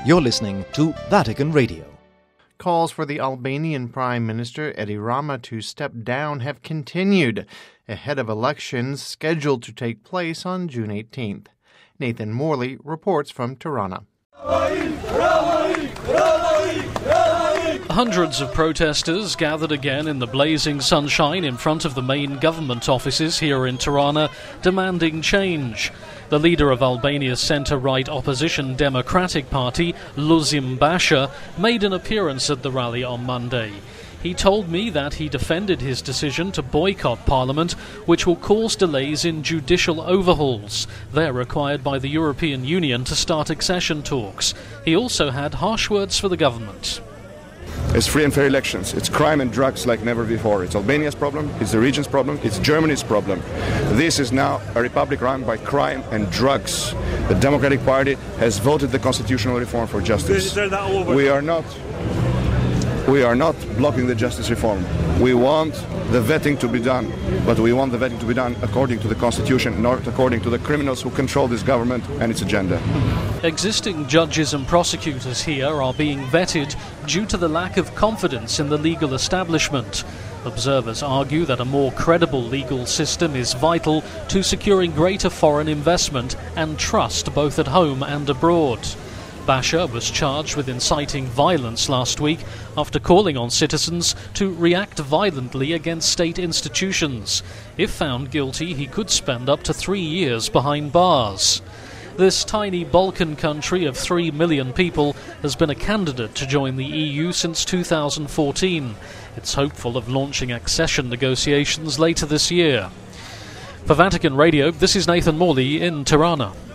You're listening to Vatican Radio. Calls for the Albanian Prime Minister Edi Rama to step down have continued ahead of elections scheduled to take place on June 18th. Nathan Morley reports from Tirana. Hundreds of protesters gathered again in the blazing sunshine in front of the main government offices here in Tirana, demanding change. The leader of Albania's centre-right opposition Democratic Party, Luzim Basha, made an appearance at the rally on Monday. He told me that he defended his decision to boycott Parliament, which will cause delays in judicial overhauls. They're required by the European Union to start accession talks. He also had harsh words for the government. It's free and fair elections. It's crime and drugs like never before. It's Albania's problem, it's the region's problem, it's Germany's problem. This is now a republic run by crime and drugs. The Democratic Party has voted the constitutional reform for justice. We are not blocking the justice reform. We want the vetting to be done, but we want the vetting to be done according to the Constitution, not according to the criminals who control this government and its agenda. Existing judges and prosecutors here are being vetted due to the lack of confidence in the legal establishment. Observers argue that a more credible legal system is vital to securing greater foreign investment and trust both at home and abroad. Basha was charged with inciting violence last week after calling on citizens to react violently against state institutions. If found guilty, he could spend up to 3 years behind bars. This tiny Balkan country of 3 million people has been a candidate to join the EU since 2014. It's hopeful of launching accession negotiations later this year. For Vatican Radio, this is Nathan Morley in Tirana.